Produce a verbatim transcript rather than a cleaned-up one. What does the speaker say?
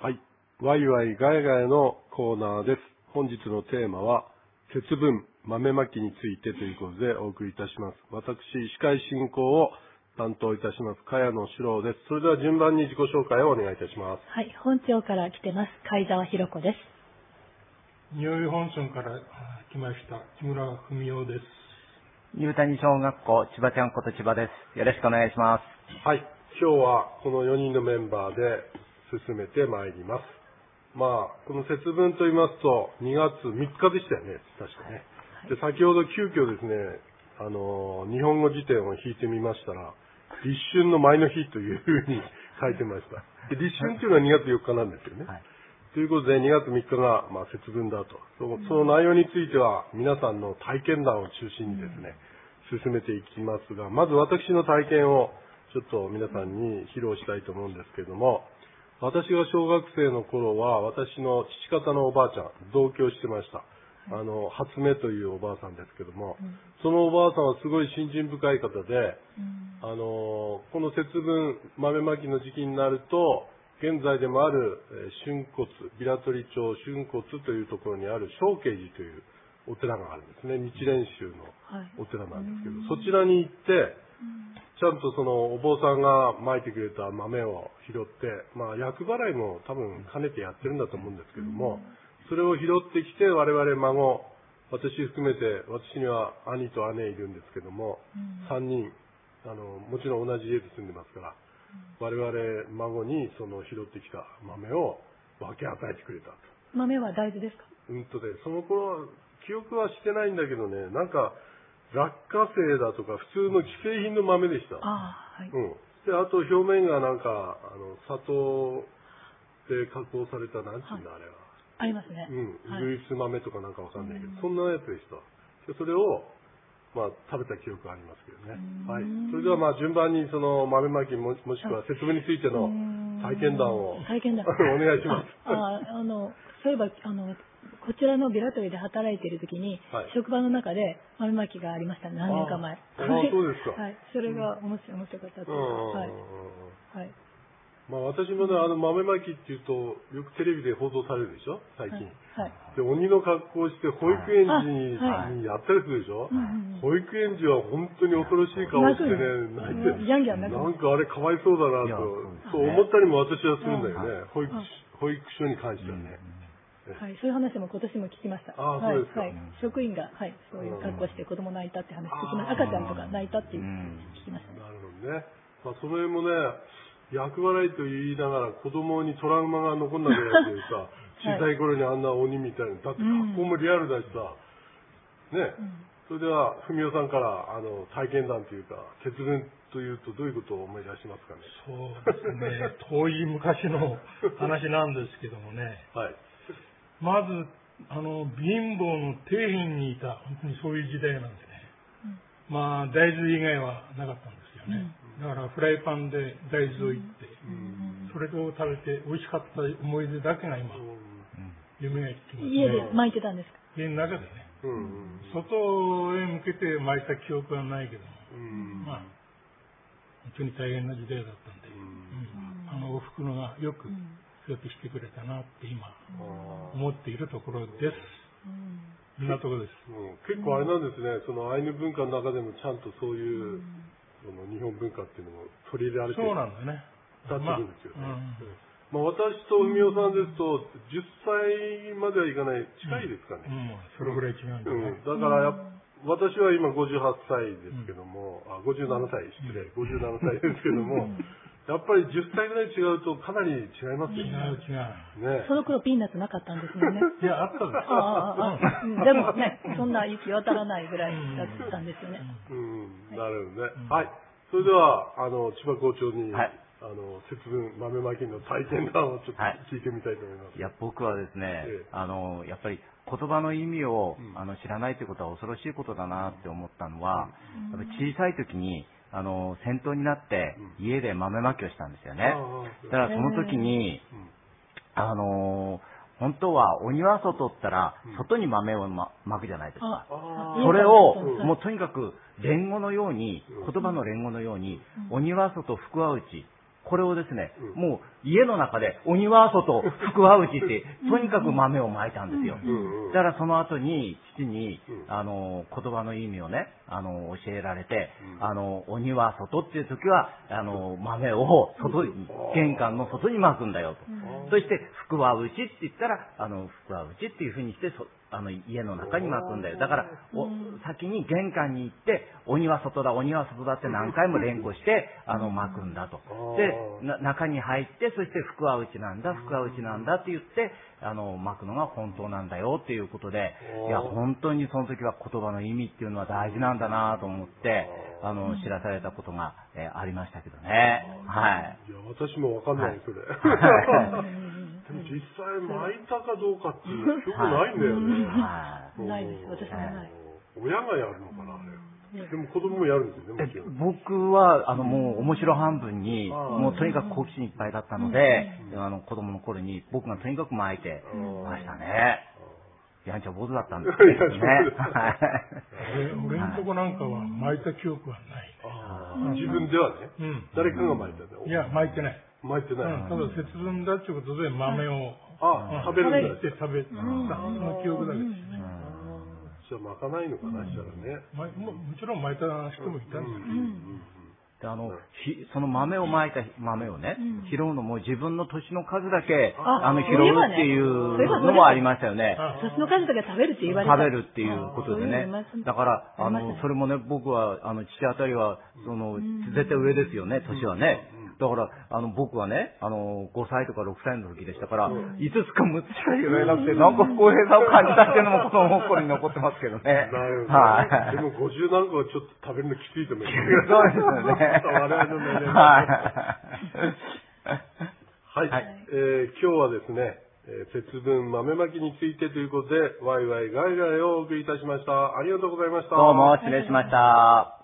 はい。ワイワイガヤガヤのコーナーです。本日のテーマは、節分、豆まきについてということでお送りいたします。私、司会進行を担当いたします、茅野史郎です。それでは順番に自己紹介をお願いいたします。 はい。本町から来てます、貝沢ひろ子です。 ニュー本村から来ました、木村文夫です。 入谷小学校、千葉ちゃんこと千葉です。よろしくお願いします。 はい。今日はこのよにんのメンバーで進めてまいります。まあ、この節分と言いますと、にがつみっかでしたよね、確かね。で、先ほど急遽ですね、あの、日本語辞典を引いてみましたら、立春の前の日というふうに書いてました。で、立春というのはにがつよっかなんですよね。はい、ということで、にがつみっかが、まあ、節分だと。その、その内容については、皆さんの体験談を中心にですね、進めていきますが、まず私の体験をちょっと皆さんに披露したいと思うんですけれども、私が小学生の頃は、私の父方のおばあちゃん、同居してました。あの、初目というおばあさんですけども、うん、そのおばあさんはすごい信心深い方で、うん、あの、この節分、豆まきの時期になると、現在でもある、えー、春骨、平取町春骨というところにある正慶寺というお寺があるんですね。日蓮宗のお寺なんですけど、はい、そちらに行って、ちゃんとそのお坊さんがまいてくれた豆を拾って、まあ厄払いも多分兼ねてやってるんだと思うんですけども、それを拾ってきて我々孫、私含めて、私には兄と姉いるんですけども、さんにん、あの、もちろん同じ家で住んでますから、我々孫にその拾ってきた豆を分け与えてくれたと。 豆は大豆ですか？ うんとね、その頃は記憶はしてないんだけどね、なんか落花生だとか普通の既製品の豆でした。 ああ、はい。 うん。で、あと表面がなんかあの砂糖で加工されたなんていうんだ、はい、あれは。 ありますね。 うん。ウグイス豆とかなんかわかんないけど、そんなやつでした。で、それをまあ食べた記憶がありますけどね。はい。それではまあ順番にその豆まきももしくは節分についての体験談を体験談お願いします。 ああ、あのそういえばあのこちらのビラトリで働いている時に、はい、職場の中で豆まきがありました、何年か前。 ああ、そうですか。 はい。それが面白面白かったというか、はい。はい。 まあ私もね、あの豆まきっていうと、よくテレビで報道されるでしょ、最近。はい。で、鬼の格好をして保育園児にやったりするでしょ。保育園児は本当に恐ろしい顔してね、泣いて、なんかあれかわいそうだなと、そう思ったりも私はするんだよね。保育、保育所に関してはね。 はい、そういう話も今年も聞きました。 ああ、そうですか。 はい、職員が、はい、そういう格好して子供泣いたって話聞きました。赤ちゃんとか泣いたっていう聞きました、ね。 なるほどね。まあ、その辺もね、厄払いと言いながら子供にトラウマが残んなきゃいけないというさ、小さい頃にあんな鬼みたいな、だって格好もリアルだしさ、ね、うん、それでは、文夫さんから、あの、体験談というか、節分というとどういうことを思い出しますかね。 そうですね、遠い昔の話なんですけどもね。はい。まず、あの、貧乏の底辺にいた、本当にそういう時代なんでね。うん、まあ、大豆以外はなかったんですよね。うん、だから、フライパンで大豆をいって、うん、それを食べて美味しかった思い出だけが今、うん、夢が来ますね。 家で巻いてたんですか？ 家の中でね。うん、外へ向けて巻いた記憶はないけども、うん、まあ、本当に大変な時代だったんで、うん、あの、おふくろがよく、うんそうやってしてくれたなって今思っているところです。そんなところです。 うん、結構あれなんですね。そのアイヌ文化の中でもちゃんとそういう、うん、その日本文化っていうのも取り入れられてる。 そうなんだね。 だってるんですよね。まあ、まあ、私と文夫さんですとじゅっさいまではいかない近いですかね。 うんうん、それぐらい違うんだね。 うん、だからやっ私は今ごじゅうはっさいですけども、うん、あ、ごじゅうななさい、失礼、ごじゅうななさいですけども、やっぱりじゅっさいぐらい違うとかなり違いますよね。 違う違う。 ね。 その頃ピーナッツなかったんですよね。 いや、あったんです。 ああ、ああ、うん、でもね、そんな行き渡らないぐらいだったんですよね。 うん、なるほどね。はい。それでは、あの、千葉校長に、はい、あの、節分豆まきの体験談をちょっと聞いてみたいと思います。はい、 いや、僕はですね、ええ、あの、やっぱり言葉の意味を、うん、あの知らないということは恐ろしいことだなって思ったのは、うん、やっぱ小さい時に、あの、先頭になって、家で豆まきをしたんですよね。だからその時に、あの、本当はお庭外ったら、外に豆をまくじゃないですか。それを、もうとにかく、連語のように、言葉の連語のように、お庭外福は内、 これをですね、うん、もう家の中で鬼は外、福は内って、とにかく豆をまいたんですよ。だからその後に父に、あの、言葉の意味をね、あの、教えられて、あの、鬼は外っていう時は、あの、豆を外に、玄関の外にまくんだよと。そして、福は内って言ったら、あの、福は内っていうふうにして、そあの家の中にまくんだよ。だからお先に玄関に行って鬼は外だ鬼は外だって何回も連呼してあのまくんだと。でな中に入ってそして福は内なんだ福は内なんだって言ってあのまくのが本当なんだよっていうことで、いや本当にその時は言葉の意味っていうのは大事なんだなと思ってあの知らされたことが、えー、ありましたけどね。はい。 いや私もわかんないそれ。はいでも実際巻いたかどうかっていう記憶ないんだよね。 はい、ないです。私もない。 親がやるのかな、あれ。でも子供もやるんですよね。 僕はあのもう面白半分にもうとにかく好奇心いっぱいだったので、あの子供の頃に僕がとにかく巻いてましたね。やんちゃ坊主だったんですけどね。 俺のとこなんかは巻いた記憶はない。 自分ではね。誰かが巻いたね。 いや巻いてない。 巻いてない。 ただ節分だっていうことで豆を食べるんだって食べたの記憶だけですね。 じゃあ巻かないのかなしたらね。 もちろん巻いた人もいたんですけど。 あのひその豆をまいた豆をね、拾うのも自分の年の数だけあの拾うっていうのもありましたよね。 年の数だけ食べるって言われた。 食べるっていうことでね。だからあのそれもね僕はあの父あたりはその絶対上ですよね年はね。だから、あの、僕はね、あの、ごさいとかろくさいの時でしたから、うん、いつつかむっつしか言えなくて、なんか不公平さを感じたっていうのも子供心に残ってますけどね。 なるほど。はい。でもごじゅう何個はちょっと食べるのきついと思います。 そうですよね。 我々の年齢はい。はい。はい、えー、今日はですね、えー、節分豆まきについてということで、ワイワイガイガイをお送りいたしました。ありがとうございました。 どうも失礼しました。